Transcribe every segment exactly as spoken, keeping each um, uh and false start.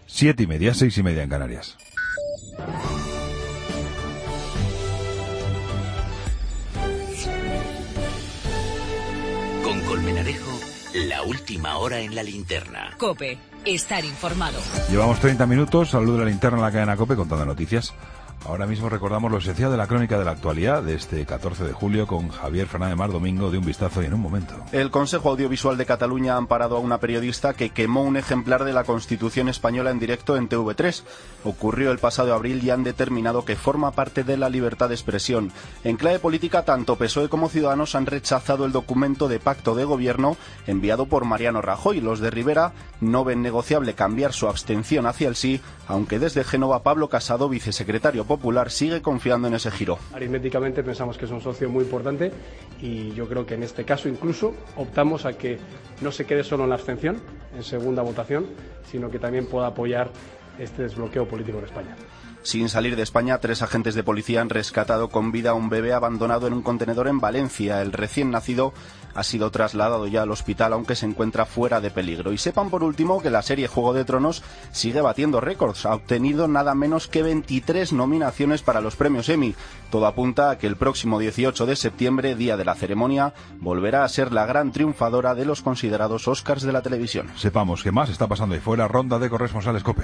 Siete y media, seis y media en Canarias. Con Colmenarejo, la última hora en la linterna. COPE, estar informado. Llevamos treinta minutos, salud de la linterna en la cadena COPE contando noticias. Ahora mismo recordamos lo esencial de la crónica de la actualidad de este catorce de julio con Javier Fernández Mar Domingo de Un Vistazo y en un momento. El Consejo Audiovisual de Cataluña ha amparado a una periodista que quemó un ejemplar de la Constitución española en directo en T V tres. Ocurrió el pasado abril y han determinado que forma parte de la libertad de expresión. En clave política, tanto P S O E como Ciudadanos han rechazado el documento de pacto de gobierno enviado por Mariano Rajoy. Los de Rivera no ven negociable cambiar su abstención hacia el sí, aunque desde Génova Pablo Casado, vicesecretario Popular, sigue confiando en ese giro. Aritméticamente pensamos que es un socio muy importante y yo creo que en este caso incluso optamos a que no se quede solo en la abstención, en segunda votación, sino que también pueda apoyar este desbloqueo político en España. Sin salir de España, tres agentes de policía han rescatado con vida a un bebé abandonado en un contenedor en Valencia. El recién nacido ha sido trasladado ya al hospital, aunque se encuentra fuera de peligro. Y sepan por último que la serie Juego de Tronos sigue batiendo récords. Ha obtenido nada menos que veintitrés nominaciones para los premios Emmy. Todo apunta a que el próximo dieciocho de septiembre, día de la ceremonia, volverá a ser la gran triunfadora de los considerados Oscars de la televisión. Sepamos qué más está pasando ahí fuera. Ronda de corresponsales COPE.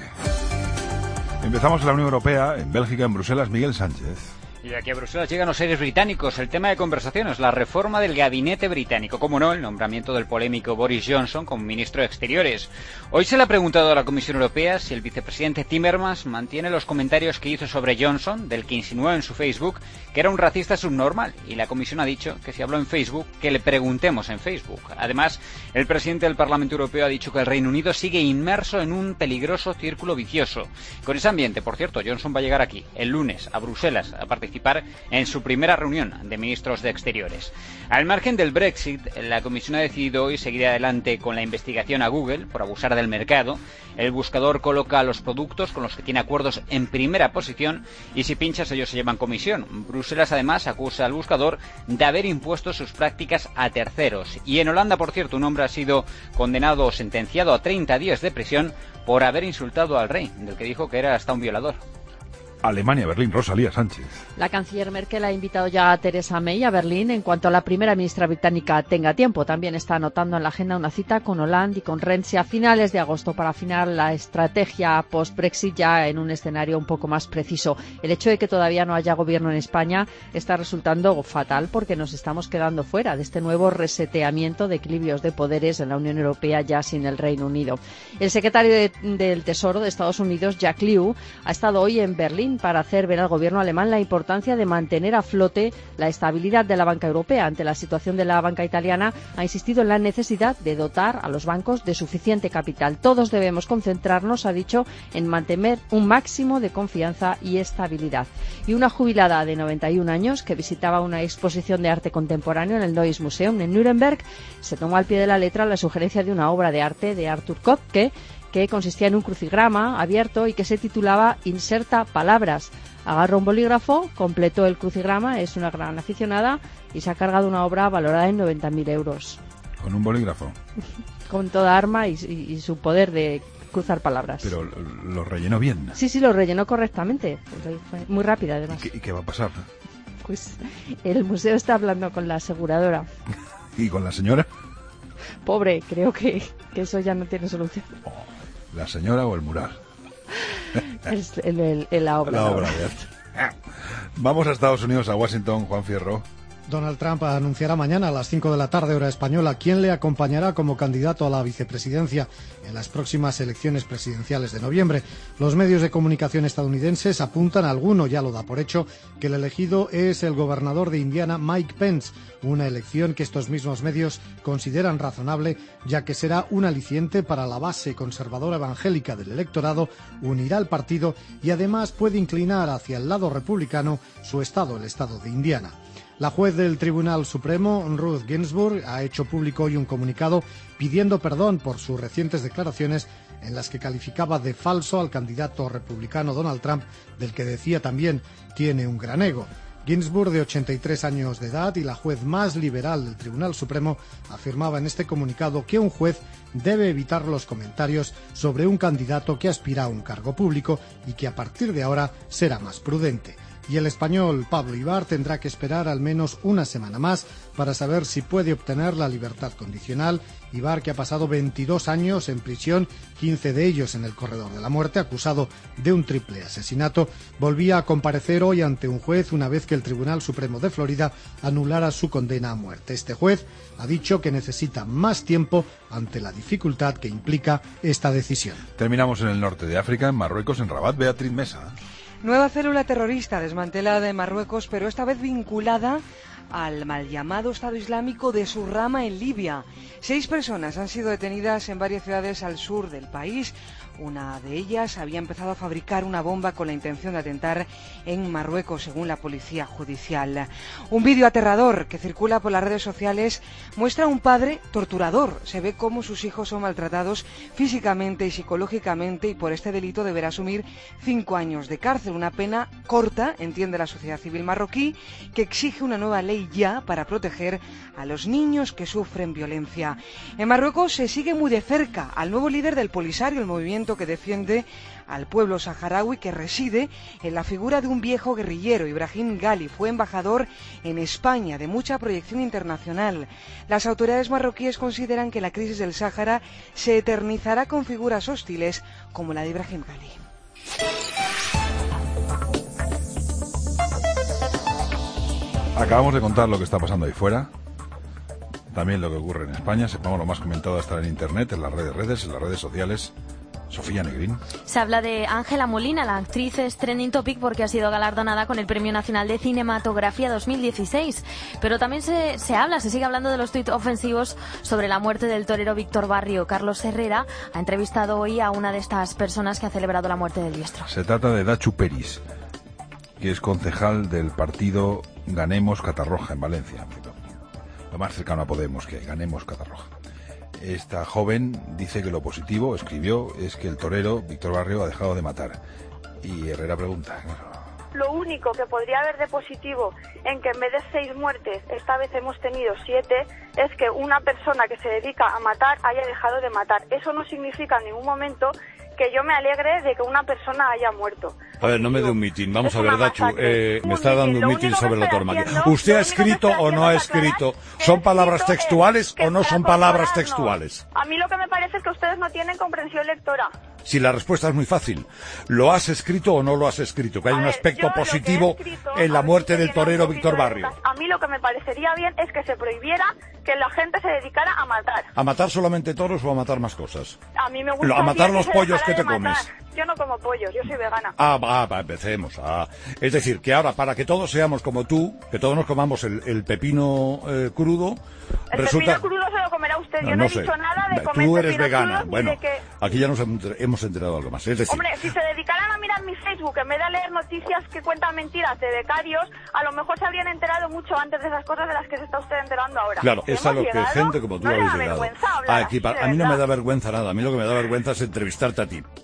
Empezamos en la Unión Europea, en Bélgica, en Bruselas, Miguel Sánchez. Y de aquí a Bruselas llegan los aires británicos. El tema de conversación es la reforma del gabinete británico. Como no, el nombramiento del polémico Boris Johnson como ministro de Exteriores. Hoy se le ha preguntado a la Comisión Europea si el vicepresidente Timmermans mantiene los comentarios que hizo sobre Johnson, del que insinuó en su Facebook que era un racista subnormal. Y la Comisión ha dicho que si habló en Facebook, que le preguntemos en Facebook. Además, el presidente del Parlamento Europeo ha dicho que el Reino Unido sigue inmerso en un peligroso círculo vicioso. Con ese ambiente, por cierto, Johnson va a llegar aquí, el lunes, a Bruselas, a participar en su primera reunión de ministros de Exteriores. Al margen del Brexit, la Comisión ha decidido hoy seguir adelante con la investigación a Google por abusar del mercado. El buscador coloca los productos con los que tiene acuerdos en primera posición y si pinchas ellos se llevan comisión. Bruselas además acusa al buscador de haber impuesto sus prácticas a terceros. Y en Holanda, por cierto, un hombre ha sido condenado o sentenciado a treinta días de prisión por haber insultado al rey, del que dijo que era hasta un violador. Alemania, Berlín, Rosalía Sánchez. La canciller Merkel ha invitado ya a Theresa May a Berlín en cuanto la primera ministra británica tenga tiempo. También está anotando en la agenda una cita con Hollande y con Renzi a finales de agosto para afinar la estrategia post-Brexit ya en un escenario un poco más preciso. El hecho de que todavía no haya gobierno en España está resultando fatal porque nos estamos quedando fuera de este nuevo reseteamiento de equilibrios de poderes en la Unión Europea ya sin el Reino Unido. El secretario de, del Tesoro de Estados Unidos, Jack Lew, ha estado hoy en Berlín para hacer ver al gobierno alemán la importancia de mantener a flote la estabilidad de la banca europea. Ante la situación de la banca italiana, ha insistido en la necesidad de dotar a los bancos de suficiente capital. Todos debemos concentrarnos, ha dicho, en mantener un máximo de confianza y estabilidad. Y una jubilada de noventa y un años que visitaba una exposición de arte contemporáneo en el Neues Museum en Nuremberg se tomó al pie de la letra la sugerencia de una obra de arte de Arthur Kopke que consistía en un crucigrama abierto y que se titulaba Inserta palabras. Agarró un bolígrafo, completó el crucigrama, es una gran aficionada y se ha cargado una obra valorada en noventa mil euros. ¿Con un bolígrafo? Con toda arma y, y, y su poder de cruzar palabras. Pero lo rellenó bien. Sí, sí, lo rellenó correctamente. Fue muy rápida, además. ¿Y qué, y qué va a pasar? Pues el museo está hablando con la aseguradora. ¿Y con la señora? Pobre, creo que, que eso ya no tiene solución. Oh, ¿la señora o el mural? Es el, el, el, la obra. La obra, ya. Vamos a Estados Unidos, a Washington, Juan Fierro. Donald Trump anunciará mañana a las cinco de la tarde, hora española, quién le acompañará como candidato a la vicepresidencia en las próximas elecciones presidenciales de noviembre. Los medios de comunicación estadounidenses apuntan, alguno ya lo da por hecho, que el elegido es el gobernador de Indiana, Mike Pence, una elección que estos mismos medios consideran razonable, ya que será un aliciente para la base conservadora evangélica del electorado, unirá al partido y además puede inclinar hacia el lado republicano su estado, el estado de Indiana. La juez del Tribunal Supremo, Ruth Ginsburg, ha hecho público hoy un comunicado pidiendo perdón por sus recientes declaraciones en las que calificaba de falso al candidato republicano Donald Trump, del que decía también tiene un gran ego. Ginsburg, de ochenta y tres años de edad y la juez más liberal del Tribunal Supremo, afirmaba en este comunicado que un juez debe evitar los comentarios sobre un candidato que aspira a un cargo público y que a partir de ahora será más prudente. Y el español Pablo Ibar tendrá que esperar al menos una semana más para saber si puede obtener la libertad condicional. Ibar, que ha pasado veintidós años en prisión, quince de ellos en el corredor de la muerte, acusado de un triple asesinato, volvía a comparecer hoy ante un juez una vez que el Tribunal Supremo de Florida anulara su condena a muerte. Este juez ha dicho que necesita más tiempo ante la dificultad que implica esta decisión. Terminamos en el norte de África, en Marruecos, en Rabat. Beatriz Mesa. Nueva célula terrorista desmantelada en Marruecos, pero esta vez vinculada al mal llamado Estado Islámico de su rama en Libia. Seis personas han sido detenidas en varias ciudades al sur del país. Una de ellas había empezado a fabricar una bomba con la intención de atentar en Marruecos, según la policía judicial. Un vídeo aterrador que circula por las redes sociales muestra a un padre torturador. Se ve cómo sus hijos son maltratados físicamente y psicológicamente, y por este delito deberá asumir cinco años de cárcel. Una pena corta, entiende la sociedad civil marroquí, que exige una nueva ley ya para proteger a los niños que sufren violencia. En Marruecos se sigue muy de cerca al nuevo líder del Polisario, el movimiento que defiende al pueblo saharaui, que reside en la figura de un viejo guerrillero. Ibrahim Ghali fue embajador en España de mucha proyección internacional. Las autoridades marroquíes consideran que la crisis del Sáhara se eternizará con figuras hostiles como la de Ibrahim Ghali. Acabamos de contar lo que está pasando ahí fuera, también lo que ocurre en España. Sepamos lo más comentado hasta en internet, en las redes, redes, en las redes sociales. Sofía Negrín. Se habla de Ángela Molina, la actriz es trending topic porque ha sido galardonada con el Premio Nacional de Cinematografía dos mil dieciséis. Pero también se, se habla, se sigue hablando de los tuits ofensivos sobre la muerte del torero Víctor Barrio. Carlos Herrera ha entrevistado hoy a una de estas personas que ha celebrado la muerte del diestro. Se trata de Dachu Peris, que es concejal del partido Ganemos Catarroja en Valencia. Lo más cercano a Podemos que hay, Ganemos Catarroja. Esta joven dice que lo positivo, escribió, es que el torero Víctor Barrio ha dejado de matar. Y Herrera pregunta. Lo único que podría haber de positivo en que en vez de seis muertes, esta vez hemos tenido siete, es que una persona que se dedica a matar haya dejado de matar. Eso no significa en ningún momento que yo me alegre de que una persona haya muerto. A ver, no me dé un mitin. Vamos a ver, Dachu, eh, me está dando un mitin sobre la tormenta. ¿Usted ha escrito o no ha escrito? ¿Son palabras textuales o no son palabras textuales? A mí lo que me parece es que ustedes no tienen comprensión lectora. Si la respuesta es muy fácil, ¿lo has escrito o no lo has escrito? Que hay un aspecto positivo en la muerte del torero Víctor Barrio. A mí lo que me parecería bien es que se prohibiera que la gente se dedicara a matar. ¿A matar solamente toros o a matar más cosas? A mí me gusta. A matar los pollos que te comes. Yo no como pollos, yo soy vegana. Ah, va, va, empecemos. Ah. Es decir, que ahora, para que todos seamos como tú, que todos nos comamos el, el pepino eh, crudo, el resulta... pepino crudo se lo comerá usted, yo no, no he sé. dicho nada de comer Tú eres pepinos vegana, crudos, bueno, ni de que... aquí ya nos hemos enterado algo más. Es decir... Hombre, si se dedicaran a mirar mi Facebook en vez de a leer noticias que cuentan mentiras de becarios, a lo mejor se habrían enterado mucho antes de esas cosas de las que se está usted enterando ahora. Claro, es a lo que gente como tú no habéis le da llegado. vergüenza hablar Aquí, así, a mí no verdad. me da vergüenza nada, a mí lo que me da vergüenza es entrevistarte a ti.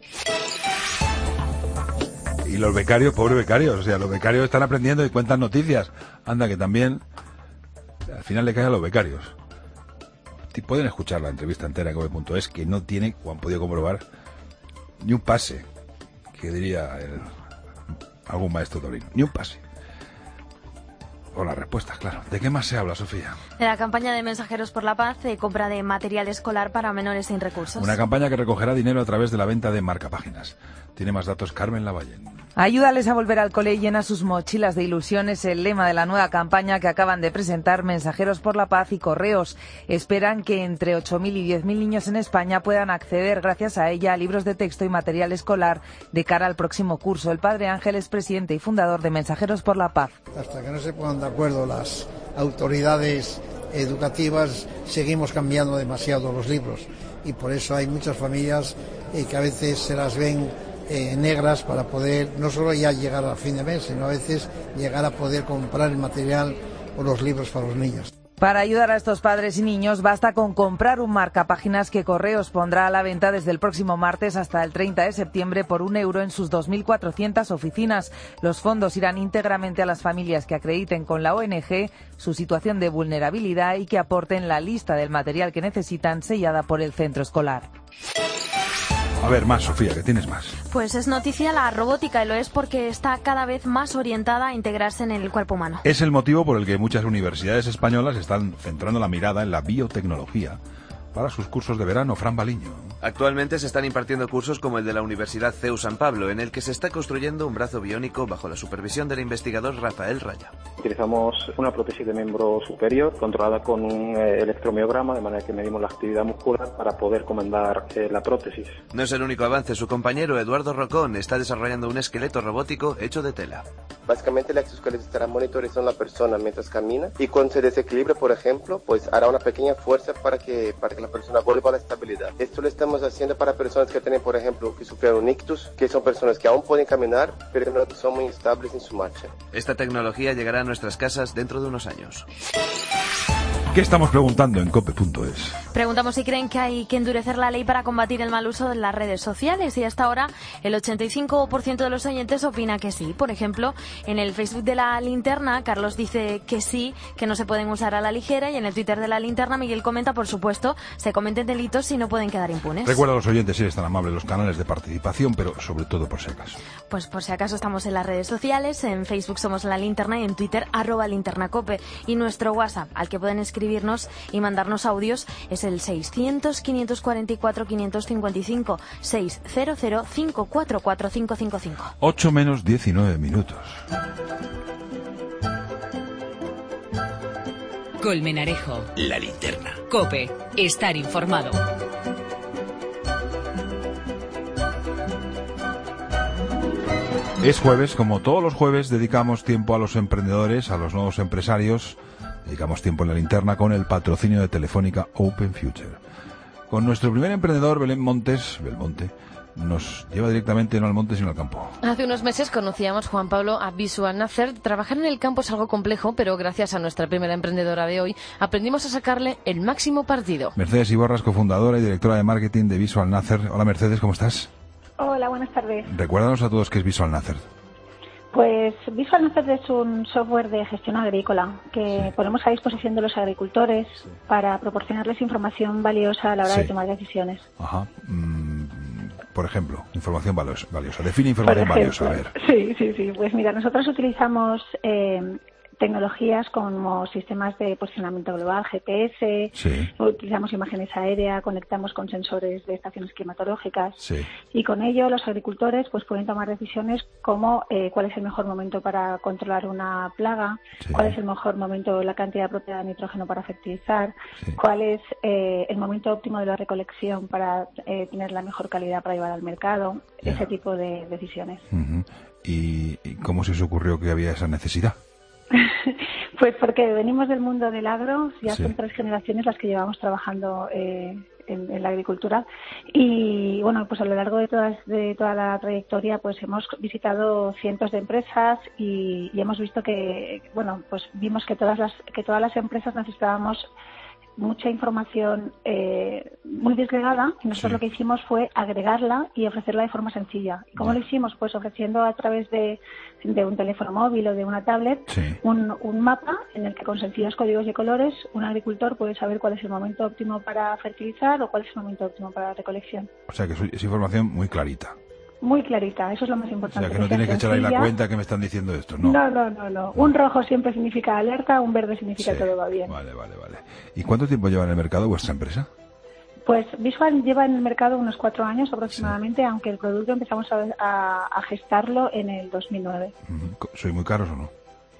Y los becarios, pobres becarios, o sea, los becarios están aprendiendo y cuentan noticias. Anda, que también al final le cae a los becarios. Pueden escuchar la entrevista entera en cope punto es, que no tiene, o han podido comprobar, ni un pase, que diría el, algún maestro torino, ni un pase. O las respuestas, claro. ¿De qué más se habla, Sofía? De la campaña de Mensajeros por la Paz de compra de material escolar para menores sin recursos. Una campaña que recogerá dinero a través de la venta de marcapáginas. Tiene más datos Carmen Lavallén. Ayúdales a volver al cole y llena sus mochilas de ilusiones, el lema de la nueva campaña que acaban de presentar Mensajeros por la Paz y Correos. Esperan que entre ocho mil y diez mil niños en España puedan acceder gracias a ella a libros de texto y material escolar de cara al próximo curso. El padre Ángel es presidente y fundador de Mensajeros por la Paz. Hasta que no se pongan de acuerdo las autoridades educativas, seguimos cambiando demasiado los libros y por eso hay muchas familias eh, que a veces se las ven Eh, negras para poder no solo ya llegar a fin de mes, sino a veces llegar a poder comprar el material o los libros para los niños. Para ayudar a estos padres y niños basta con comprar un marcapáginas que Correos pondrá a la venta desde el próximo martes hasta el treinta de septiembre por un euro en sus dos mil cuatrocientas oficinas. Los fondos irán íntegramente a las familias que acrediten con la O N G su situación de vulnerabilidad y que aporten la lista del material que necesitan sellada por el centro escolar. A ver, más, Sofía, que tienes más. Pues es noticia la robótica, y lo es porque está cada vez más orientada a integrarse en el cuerpo humano. Es el motivo por el que muchas universidades españolas están centrando la mirada en la biotecnología para sus cursos de verano. Fran Baliño. Actualmente se están impartiendo cursos como el de la Universidad C E U San Pablo, en el que se está construyendo un brazo biónico bajo la supervisión del investigador Rafael Raya. Utilizamos una prótesis de miembro superior controlada con un eh, electromiograma, de manera que medimos la actividad muscular para poder comandar eh, la prótesis. No es el único avance. Su compañero Eduardo Rocón está desarrollando un esqueleto robótico hecho de tela. Básicamente el exoesqueleto estará monitorizando a la persona mientras camina, y cuando se desequilibre, por ejemplo, pues hará una pequeña fuerza para que, para que la persona vuelva a la estabilidad. Esto lo estamos haciendo para personas que tienen, por ejemplo, que sufrieron un ictus, que son personas que aún pueden caminar, pero no son muy estables en su marcha. Esta tecnología llegará a nuestras casas dentro de unos años. ¿Qué estamos preguntando en cope punto es? Preguntamos si creen que hay que endurecer la ley para combatir el mal uso de las redes sociales, y hasta ahora el ochenta y cinco por ciento de los oyentes opina que sí. Por ejemplo, en el Facebook de La Linterna, Carlos dice que sí, que no se pueden usar a la ligera, y en el Twitter de La Linterna, Miguel comenta, por supuesto, se cometen delitos si no pueden quedar impunes. Recuerda a los oyentes, si eres tan amable, los canales de participación, pero sobre todo por si acaso. Pues por si acaso estamos en las redes sociales, en Facebook somos La Linterna y en Twitter arroba linternacope, y nuestro WhatsApp, al que pueden escribirnos y mandarnos audios, es el seiscientos, quinientos cuarenta y cuatro, quinientos cincuenta y cinco, seiscientos, cinco cuatro cuatro, cinco cinco cinco. ocho menos diecinueve minutos. Colmenarejo. La Linterna. COPE. Estar informado. Es jueves, como todos los jueves dedicamos tiempo a los emprendedores, a los nuevos empresarios. Dedicamos tiempo en La Linterna con el patrocinio de Telefónica Open Future. Con nuestro primer emprendedor, Belén Montes, Belmonte, nos lleva directamente no al monte sino al campo. Hace unos meses conocíamos, Juan Pablo, a Visual Nacer. Trabajar en el campo es algo complejo, pero gracias a nuestra primera emprendedora de hoy, aprendimos a sacarle el máximo partido. Mercedes Iborras, cofundadora y directora de marketing de Visual Nacer. Hola Mercedes, ¿cómo estás? Hola, buenas tardes. Recuérdanos a todos qué es Visual Nacer. Pues Visual Nacer es un software de gestión agrícola que sí. ponemos a disposición de los agricultores sí. para proporcionarles información valiosa a la hora sí. de tomar decisiones. Ajá. Mm, por ejemplo, información valiosa. Define información valiosa, a ver. Sí, sí, sí. Pues mira, nosotros utilizamos eh, tecnologías como sistemas de posicionamiento global, G P S, sí. utilizamos imágenes aéreas, conectamos con sensores de estaciones climatológicas sí. y con ello los agricultores pues pueden tomar decisiones como eh, cuál es el mejor momento para controlar una plaga, sí. cuál es el mejor momento, la cantidad apropiada de nitrógeno para fertilizar, sí. cuál es eh, el momento óptimo de la recolección para eh, tener la mejor calidad para llevar al mercado, yeah. ese tipo de decisiones. Uh-huh. ¿Y, ¿Y cómo se os ocurrió que había esa necesidad? Pues porque venimos del mundo del agro, ya sí. son tres generaciones las que llevamos trabajando eh, en, en la agricultura y bueno, pues a lo largo de todas de toda la trayectoria pues hemos visitado cientos de empresas y, y hemos visto que bueno, pues vimos que todas las que todas las empresas necesitábamos mucha información eh, muy desgregada y nosotros sí. lo que hicimos fue agregarla y ofrecerla de forma sencilla. ¿Y cómo yeah. lo hicimos? Pues ofreciendo a través de, de un teléfono móvil o de una tablet sí. un, un mapa en el que con sencillos códigos de colores un agricultor puede saber cuál es el momento óptimo para fertilizar o cuál es el momento óptimo para la recolección. O sea que es información muy clarita. Muy clarita, eso es lo más importante. O sea, que no tienes que echar ahí la cuenta que me están diciendo esto, ¿no? No, no, no, no. Un rojo siempre significa alerta, un verde significa sí. todo va bien. Vale, vale, vale. ¿Y cuánto tiempo lleva en el mercado vuestra empresa? Pues Visual lleva en el mercado unos cuatro años aproximadamente, sí. aunque el producto empezamos a, a, a gestarlo en el dos mil nueve. ¿Soy muy caros o no?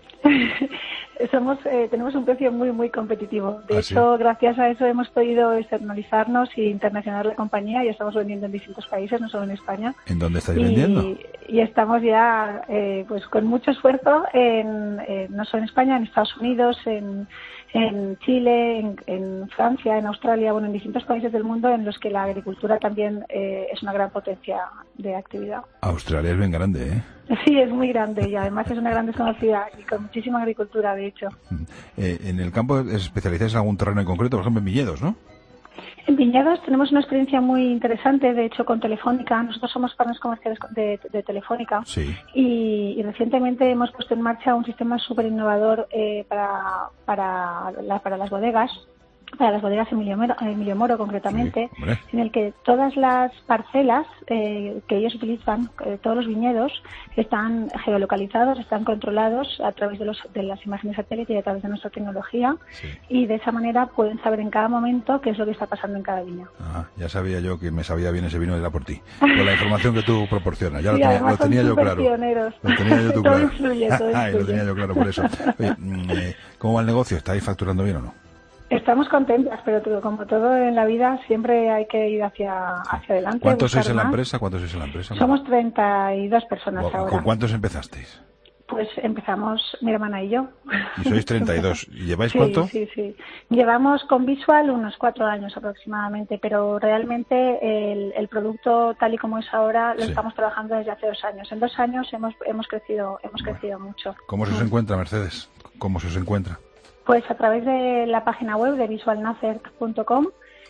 Somos eh, tenemos un precio muy muy competitivo. De ¿Ah, hecho, sí? gracias a eso hemos podido externalizarnos e internacionalizar la compañía y estamos vendiendo en distintos países, no solo en España. ¿En dónde estáis y, vendiendo? Y estamos ya eh, pues con mucho esfuerzo en eh, no solo en España, en Estados Unidos, en en Chile, en, en Francia, en Australia, bueno, en distintos países del mundo en los que la agricultura también eh, es una gran potencia de actividad. Australia es bien grande, ¿eh? Sí, es muy grande y además es una gran desconocida y con muchísima agricultura. De dicho. Eh, en el campo especializáis en algún terreno en concreto, por ejemplo en viñedos, ¿no? En viñedos tenemos una experiencia muy interesante, de hecho, con Telefónica. Nosotros somos partners comerciales de, de Telefónica. Sí. Y, y recientemente hemos puesto en marcha un sistema súper innovador eh, para, para, la, para las bodegas, para las bodegas Emilio Moro, Emilio Moro concretamente, Sí, en el que todas las parcelas eh, que ellos utilizan, eh, todos los viñedos, están geolocalizados, están controlados a través de, los, de las imágenes satélite y a través de nuestra tecnología, sí. Y de esa manera pueden saber en cada momento qué es lo que está pasando en cada viña. Ah, ya sabía yo que me sabía bien ese vino era por ti, con la información que tú proporcionas. Ya Sí, lo tenía, lo tenía yo claro. Pioneros. Lo tenía yo tú todo claro. Influye, todo Ay, lo influye. tenía yo claro por eso. Oye, eh, ¿cómo va el negocio? ¿Estáis facturando bien o no? Estamos contentas, pero todo, como todo en la vida, siempre hay que ir hacia, hacia adelante. ¿Cuántos sois en la más. empresa? ¿Cuántos sois en la empresa? Somos treinta y dos personas ¿Con, ahora. ¿Con cuántos empezasteis? Pues empezamos mi hermana y yo. Y sois treinta y dos. ¿Y lleváis sí, cuánto? Sí, sí. Llevamos con Visual unos cuatro años aproximadamente, pero realmente el, el producto tal y como es ahora lo Sí. estamos trabajando desde hace dos años. En dos años hemos hemos crecido hemos Bueno. crecido mucho. ¿Cómo se os encuentra, Mercedes? ¿Cómo se os encuentra? Pues a través de la página web de visual nacer punto com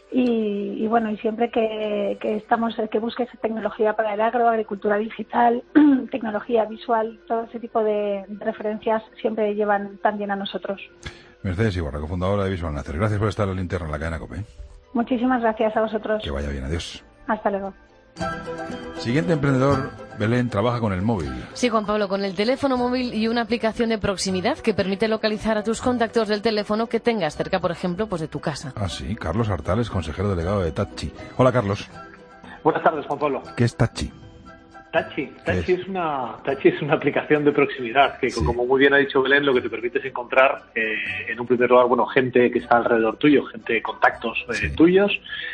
y, y bueno, y siempre que, que estamos, que busques tecnología para el agro, agricultura digital, tecnología visual, todo ese tipo de referencias siempre llevan también a nosotros. Mercedes Iborra, cofundadora de Visual Nacer. Gracias por estar en la linterna en la cadena COPE. Muchísimas gracias a vosotros. Que vaya bien, adiós. Hasta luego. Siguiente emprendedor, Belén, trabaja con el móvil. Sí, Juan Pablo, con el teléfono móvil y una aplicación de proximidad que permite localizar a tus contactos del teléfono que tengas cerca, por ejemplo, pues de tu casa. Ah, sí, Carlos Artales, consejero delegado de Tachi. Hola, Carlos. Buenas tardes, Juan Pablo. ¿Qué es Tachi? Tachi, Tachi es? es una Tachi es una aplicación de proximidad que, sí. como muy bien ha dicho Belén, lo que te permite es encontrar eh, en un primer lugar, bueno, gente que está alrededor tuyo, gente, contactos eh, sí. tuyos,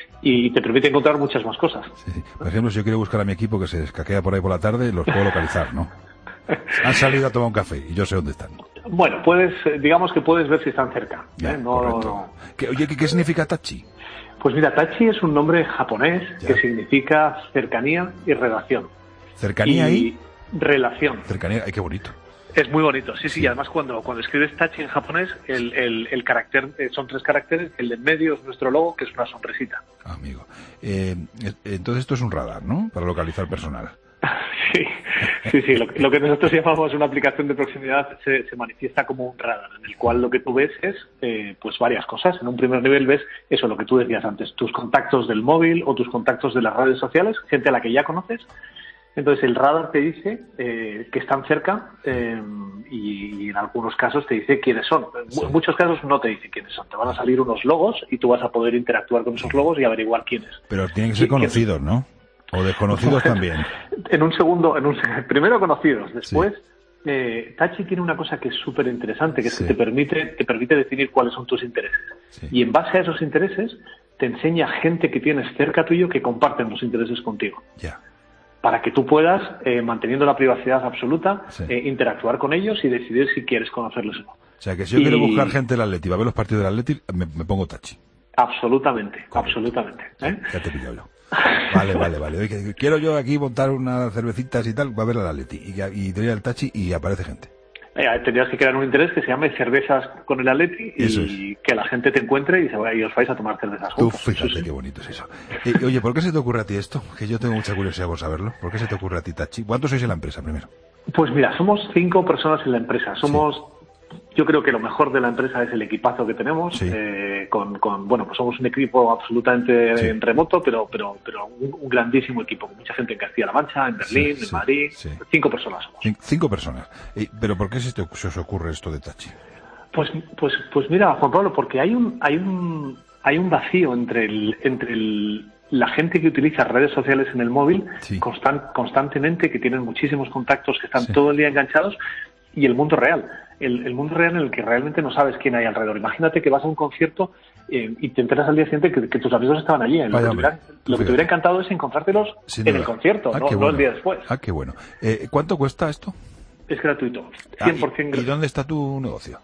y te permite encontrar muchas más cosas. Sí. Por ejemplo, si yo quiero buscar a mi equipo que se escaquea por ahí por la tarde, los puedo localizar, ¿no? Han salido a tomar un café y yo sé dónde están. Bueno, puedes, digamos que puedes ver si están cerca. Ya, ¿eh? no, correcto. no. ¿Qué, oye, ¿qué, ¿qué significa Tachi? Pues mira, Tachi es un nombre japonés ya. que significa cercanía y relación. ¿Cercanía y? y relación. Cercanía, ay, qué bonito. Es muy bonito, sí, sí, y además cuando, cuando escribes Tachi en japonés, el, el, el carácter, son tres caracteres, el del medio es nuestro logo, que es una sonrisita. Amigo. Eh, entonces esto es un radar, ¿no? Para localizar personal. Sí, sí, sí, lo, lo que nosotros llamamos una aplicación de proximidad se, se manifiesta como un radar, en el cual lo que tú ves es, eh, pues varias cosas. En un primer nivel ves eso, lo que tú decías antes, tus contactos del móvil o tus contactos de las redes sociales, gente a la que ya conoces. Entonces el radar te dice eh, que están cerca eh, y, y en algunos casos te dice quiénes son. Sí. En muchos casos no te dice quiénes son. Te van a salir unos logos y tú vas a poder interactuar con esos logos y averiguar quiénes. Pero tienen que ser conocidos, ¿no? O desconocidos también. En un segundo, en un primero conocidos. Después, sí. eh, Tachi tiene una cosa que es súper interesante, que es sí. que te permite, te permite definir cuáles son tus intereses. Sí. Y en base a esos intereses te enseña gente que tienes cerca tuyo que comparten los intereses contigo. Ya. Para que tú puedas, eh, manteniendo la privacidad absoluta, sí. eh, interactuar con ellos y decidir si quieres conocerles o no. O sea, que si yo y... quiero buscar gente del Atleti, va a ver los partidos del Atleti, me, me pongo Tachi. Absolutamente, Correcto. absolutamente. ¿eh? Ya te he pillado yo. Vale, vale, vale. Oye, quiero yo aquí montar unas cervecitas y tal, va a ver al Atleti. Y, y te voy al Tachi y aparece gente. Eh, tendrías que crear un interés que se llame cervezas con el Atleti y es. que la gente te encuentre y, se vaya, y os vais a tomar cervezas juntos. Tú fíjate sí, sí. qué bonito es eso. Eh, oye, ¿por qué se te ocurre a ti esto? Que yo tengo mucha curiosidad por saberlo. ¿Por qué se te ocurre a ti, Tachi? ¿Cuántos sois en la empresa primero? Pues mira, somos cinco personas en la empresa. Somos... Sí. Yo creo que lo mejor de la empresa es el equipazo que tenemos. Sí. Eh, con, con, bueno, pues somos un equipo absolutamente sí. remoto, pero, pero, pero un, un grandísimo equipo. Con mucha gente en Castilla-La Mancha, en Berlín, sí, sí, en Madrid. Sí. Cinco personas somos. Cinco, cinco personas. Eh, ¿Pero por qué se, te, se os ocurre esto de Tachi? Pues, pues, pues mira, Juan Pablo, porque hay un, hay un, hay un vacío entre el, entre el, la gente que utiliza redes sociales en el móvil sí. constant, constantemente, que tienen muchísimos contactos, que están sí. todo el día enganchados, y el mundo real. El, el mundo real en el que realmente no sabes quién hay alrededor. Imagínate que vas a un concierto eh, y te enteras al día siguiente que, que tus amigos estaban allí. Lo, Vaya, que, te hubiera, lo que te hubiera encantado es encontrártelos Sin en duda. el concierto, ah, no, bueno. no el día después. Ah, qué bueno. Eh, ¿Cuánto cuesta esto? Es gratuito, cien por ciento ah, ¿y, ¿Y dónde está tu negocio?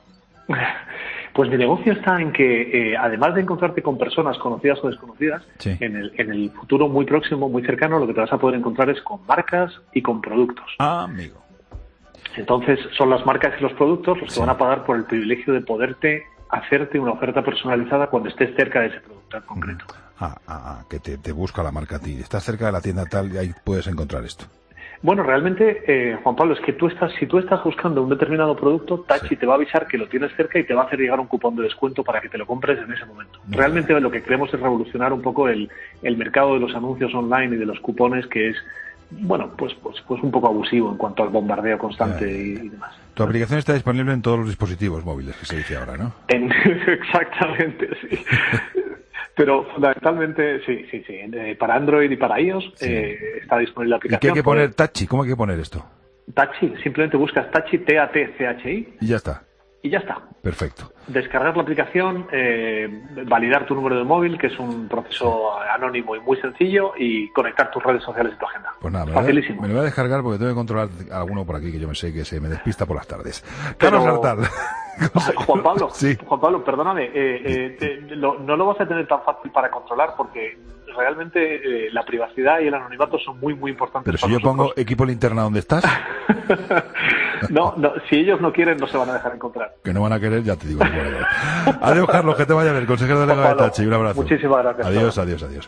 Pues mi negocio está en que, eh, además de encontrarte con personas conocidas o desconocidas, sí. en, el, en el futuro muy próximo, muy cercano, lo que te vas a poder encontrar es con marcas y con productos. Ah, amigo. Entonces son las marcas y los productos los que sí. van a pagar por el privilegio de poderte hacerte una oferta personalizada cuando estés cerca de ese producto en concreto. Ah, ah, ah, que te, te busca la marca a ti. Estás cerca de la tienda tal y ahí puedes encontrar esto. Bueno, realmente, eh, Juan Pablo, es que tú estás, si tú estás buscando un determinado producto, Tachi sí. te va a avisar que lo tienes cerca y te va a hacer llegar un cupón de descuento para que te lo compres en ese momento. No, realmente no. Lo que queremos es revolucionar un poco el, el mercado de los anuncios online y de los cupones, que es, bueno, pues, pues, pues un poco abusivo en cuanto al bombardeo constante yeah. y, y demás. Tu aplicación está disponible en todos los dispositivos móviles, que se dice ahora, ¿no? En, exactamente, sí. Pero fundamentalmente, sí, sí, sí. Para Android y para iOS sí. eh, está disponible la aplicación. ¿Y qué hay que poner? Tachi, ¿cómo hay que poner esto? Tachi, simplemente buscas Tachi, T A T C H I. Y ya está. Y ya está. Perfecto. Descargar la aplicación, eh, validar tu número de móvil, que es un proceso anónimo y muy sencillo, y conectar tus redes sociales y tu agenda. Pues nada, me facilísimo. Lo voy a, me lo voy a descargar porque tengo que controlar a alguno por aquí que yo me sé que se me despista por las tardes. Carlos Pero... Artal. Juan Pablo, sí. Juan Pablo, perdóname, eh, eh, te, lo, no lo vas a tener tan fácil para controlar porque realmente eh, la privacidad y el anonimato son muy, muy importantes. Pero si para yo nosotros. pongo equipo linterna donde estás. no, no, si ellos no quieren, no se van a dejar encontrar. Que no van a querer, ya te digo. Adiós, Carlos, que te vaya a ver, consejero delegado de Tachi. Un abrazo. Muchísimas gracias. Adiós, adiós, adiós.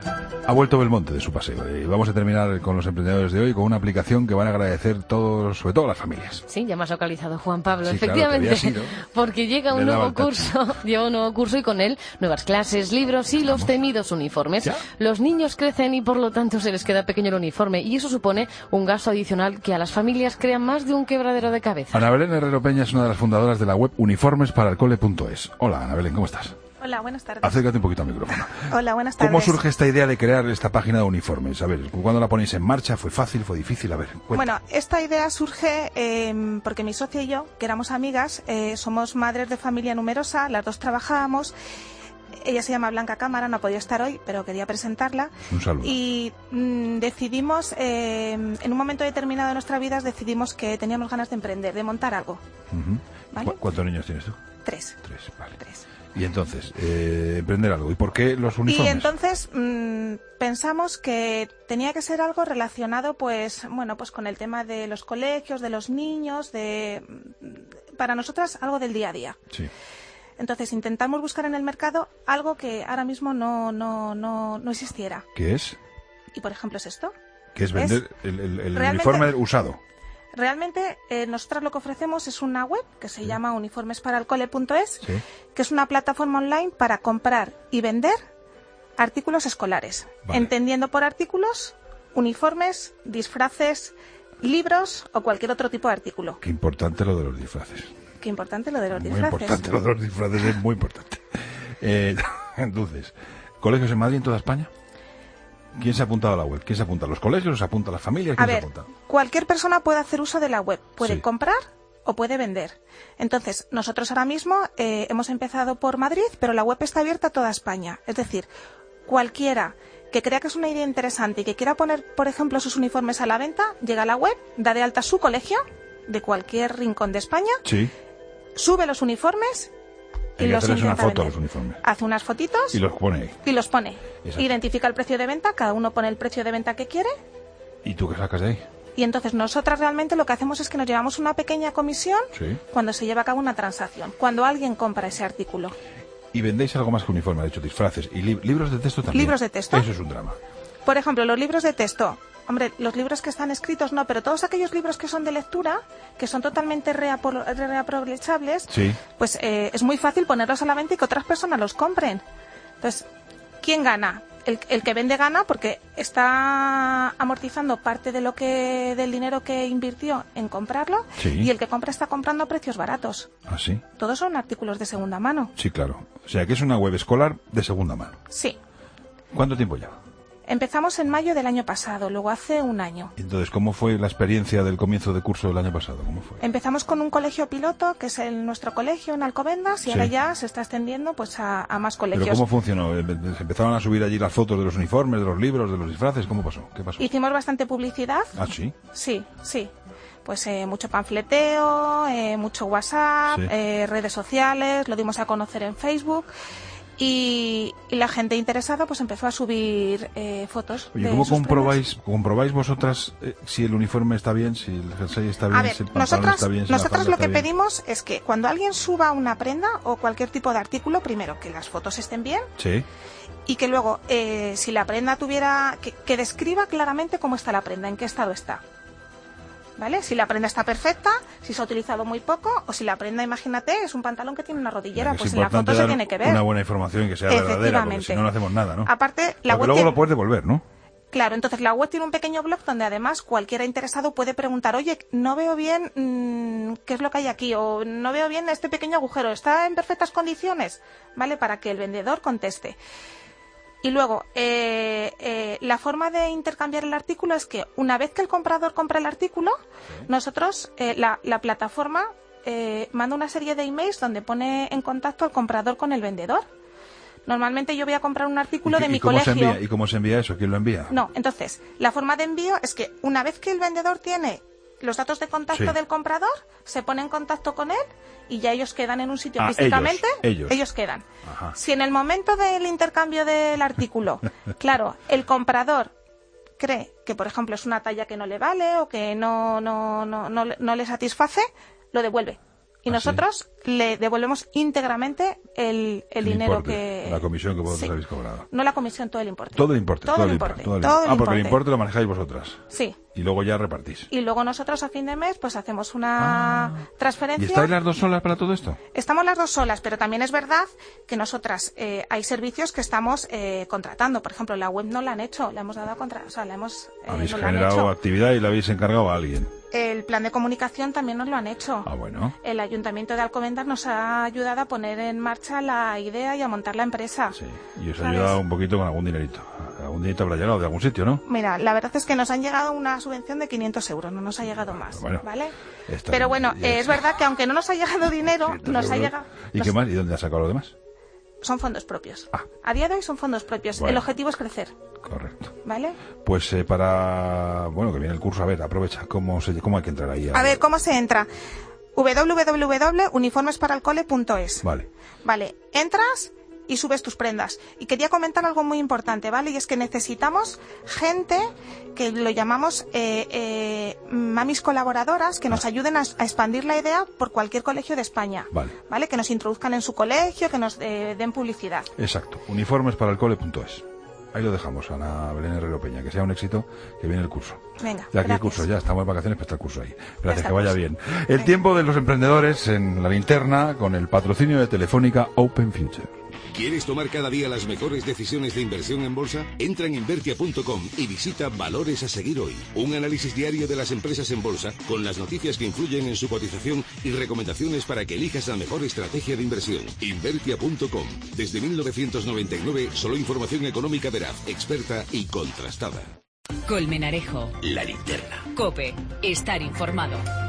Ha vuelto Belmonte de su paseo y vamos a terminar con los emprendedores de hoy con una aplicación que van a agradecer todos, sobre todo las familias. Sí, ya me has localizado, Juan Pablo, sí, efectivamente, claro, sido, porque llega un nuevo curso, llega un nuevo curso y con él nuevas clases, libros y los temidos uniformes. ¿Ya? Los niños crecen y por lo tanto se les queda pequeño el uniforme y eso supone un gasto adicional que a las familias crea más de un quebradero de cabeza. Ana Belén Herrero Peña es una de las fundadoras de la web uniformes para el cole punto es. Hola, Ana Belén, ¿cómo estás? Hola, buenas tardes. Acércate un poquito al micrófono. Hola, buenas tardes. ¿Cómo surge esta idea de crear esta página de uniformes? A ver, ¿cuándo la ponéis en marcha? ¿Fue fácil? ¿Fue difícil? A ver, cuenta. Bueno, esta idea surge eh, porque mi socia y yo, que éramos amigas, eh, somos madres de familia numerosa, las dos trabajábamos. Ella se llama Blanca Cámara, no ha podido estar hoy, pero quería presentarla. Un saludo. Y mmm, decidimos, eh, en un momento determinado de nuestras vidas, decidimos que teníamos ganas de emprender, de montar algo. Uh-huh. ¿Vale? ¿Cuántos niños tienes tú? Tres. Tres, vale. Tres. Y entonces, eh, emprender algo. ¿Y por qué los uniformes? Y entonces mmm, pensamos que tenía que ser algo relacionado, pues, bueno, pues con el tema de los colegios, de los niños, de, para nosotras algo del día a día. Sí. Entonces intentamos buscar en el mercado algo que ahora mismo no, no, no, no existiera. ¿Qué es? Y por ejemplo es esto. ¿Qué es vender es, el, el, el uniforme usado? Realmente eh, nosotros lo que ofrecemos es una web que se sí. llama uniformes para el cole punto es, sí. que es una plataforma online para comprar y vender artículos escolares. Vale. Entendiendo por artículos, uniformes, disfraces, libros o cualquier otro tipo de artículo. Qué importante lo de los disfraces. Qué importante lo de los muy disfraces. Muy importante lo de los disfraces, es muy importante. Eh, entonces, ¿colegios en Madrid, en toda España? ¿Quién se ha apuntado a la web? ¿Quién se apunta? ¿Los colegios? ¿Se apunta a las familias? ¿Quién a ver, se apunta? Cualquier persona puede hacer uso de la web. Puede sí. comprar o puede vender. Entonces, nosotros ahora mismo eh, hemos empezado por Madrid, pero la web está abierta a toda España. Es decir, cualquiera que crea que es una idea interesante y que quiera poner, por ejemplo, sus uniformes a la venta, llega a la web, da de alta su colegio de cualquier rincón de España, sí. sube los uniformes y los intenta una foto vender. Los uniformes. Hace unas fotitos y los pone ahí. Y los pone. Exacto. Identifica el precio de venta, cada uno pone el precio de venta que quiere. ¿Y tú qué sacas de ahí? Y entonces nosotras realmente lo que hacemos es que nos llevamos una pequeña comisión sí. cuando se lleva a cabo una transacción, cuando alguien compra ese artículo. Y vendéis algo más que uniforme, de hecho, disfraces y li libros de texto también. Libros de texto. Eso es un drama. Por ejemplo, los libros de texto. Hombre, los libros que están escritos no, pero todos aquellos libros que son de lectura, que son totalmente reaprovechables, sí. pues eh, es muy fácil ponerlos a la venta y que otras personas los compren. Entonces, ¿quién gana? El, el que vende gana porque está amortizando parte de lo que del dinero que invirtió en comprarlo sí. y el que compra está comprando a precios baratos. ¿Ah, sí? Todos son artículos de segunda mano. Sí, claro. O sea, que es una web escolar de segunda mano. Sí. ¿Cuánto tiempo lleva? Empezamos en mayo del año pasado, luego hace un año. Entonces, ¿cómo fue la experiencia del comienzo de curso del año pasado? ¿Cómo fue? Empezamos con un colegio piloto, que es el, nuestro colegio en Alcobendas, y sí. ahora ya se está extendiendo pues a, a más colegios. ¿Pero cómo funcionó? ¿Se empezaron a subir allí las fotos de los uniformes, de los libros, de los disfraces? ¿Cómo pasó? ¿Qué pasó? Hicimos bastante publicidad. ¿Ah, sí? Sí, sí. Pues eh, mucho panfleteo, eh, mucho WhatsApp, sí. eh, redes sociales, lo dimos a conocer en Facebook. Y, y la gente interesada pues empezó a subir eh, fotos. Oye, de ¿cómo sus comprobáis, comprobáis vosotras eh, si el uniforme está bien, si el jersey está bien, a ver, si el pantalón nosotras, está bien, si nosotras la lo que está bien? pedimos es que cuando alguien suba una prenda o cualquier tipo de artículo, primero que las fotos estén bien. Sí. Y que luego, eh, si la prenda tuviera, que, que describa claramente cómo está la prenda, en qué estado está. ¿Vale? Si la prenda está perfecta, si se ha utilizado muy poco, o si la prenda, imagínate, es un pantalón que tiene una rodillera, pues en la foto se tiene que ver. Una buena información que sea verdadera, porque si no, no hacemos nada, ¿no? Aparte, la web luego tiene... lo puedes devolver, ¿no? Claro, entonces la web tiene un pequeño blog donde además cualquiera interesado puede preguntar, oye, no veo bien mmm, qué es lo que hay aquí, o no veo bien este pequeño agujero, ¿está en perfectas condiciones? ¿Vale? Para que el vendedor conteste. Y luego, eh, eh, la forma de intercambiar el artículo es que una vez que el comprador compra el artículo, sí. nosotros, eh, la, la plataforma eh, manda una serie de emails donde pone en contacto al comprador con el vendedor. Normalmente yo voy a comprar un artículo ¿Y, de y mi cómo colegio. Se envía, ¿Y cómo se envía eso? ¿Quién lo envía? No, entonces, la forma de envío es que una vez que el vendedor tiene los datos de contacto sí. del comprador, se pone en contacto con él y ya ellos quedan en un sitio ah, físicamente. Ellos, ellos. ellos quedan. Ajá. Si en el momento del intercambio del artículo, claro, el comprador cree que, por ejemplo, es una talla que no le vale o que no, no, no, no, no le satisface, lo devuelve. Y ¿Ah, nosotros sí? le devolvemos íntegramente el, el, el dinero importe, que... La comisión que vosotros sí. habéis cobrado. No la comisión, todo el importe. Todo el importe. Todo, todo el importe. importe. Todo el, todo el ah, porque importe. el importe lo manejáis vosotras. Sí. Y luego ya repartís. Y luego nosotros a fin de mes pues hacemos una ah. transferencia. ¿Y estáis las dos solas para todo esto? Estamos las dos solas, pero también es verdad que nosotras eh, hay servicios que estamos eh, contratando. Por ejemplo, la web no la han hecho, la hemos dado a contra... O sea, la hemos... Eh, habéis no generado actividad y la habéis encargado a alguien. El plan de comunicación también nos lo han hecho. Ah, bueno. El Ayuntamiento de Alcobendas nos ha ayudado a poner en marcha la idea y a montar la empresa. Sí, y os ha ayudado un poquito con algún dinerito. Algún dinerito habrá llegado de algún sitio, ¿no? Mira, la verdad es que nos han llegado una subvención de quinientos euros, no nos ha llegado más, bueno, ¿vale? Pero bueno, eh, es verdad que aunque no nos ha llegado dinero, nos euros. ha llegado... ¿Y nos... qué más? ¿Y dónde has sacado lo demás? Son fondos propios. Ah. A día de hoy son fondos propios. Bueno. El objetivo es crecer. Correcto. ¿Vale? Pues eh, para... Bueno, que viene el curso. A ver, aprovecha. ¿Cómo, se, cómo hay que entrar ahí? A, a ver, ¿cómo se entra? doble u doble u doble u punto uniformes para el cole punto es. Vale. Vale. Entras y subes tus prendas. Y quería comentar algo muy importante, ¿vale? Y es que necesitamos gente que lo llamamos eh, eh, mamis colaboradoras que nos ayuden a, a expandir la idea por cualquier colegio de España. Vale. ¿Vale? Que nos introduzcan en su colegio, que nos eh, den publicidad. Exacto. uniformes para el cole punto es. Ahí lo dejamos, Ana Belén Herrero Peña. Que sea un éxito, que viene el curso. Venga, ya aquí el curso, ya estamos en vacaciones, pero está el curso ahí. Gracias, que vaya bien. El Venga. Tiempo de los emprendedores en la linterna con el patrocinio de Telefónica Open Future. ¿Quieres tomar cada día las mejores decisiones de inversión en bolsa? Entra en Invertia punto com y visita Valores a seguir hoy. Un análisis diario de las empresas en bolsa con las noticias que influyen en su cotización y recomendaciones para que elijas la mejor estrategia de inversión. Invertia punto com. Desde mil novecientos noventa y nueve, solo información económica veraz, experta y contrastada. Colmenarejo. La linterna. COPE. Estar informado.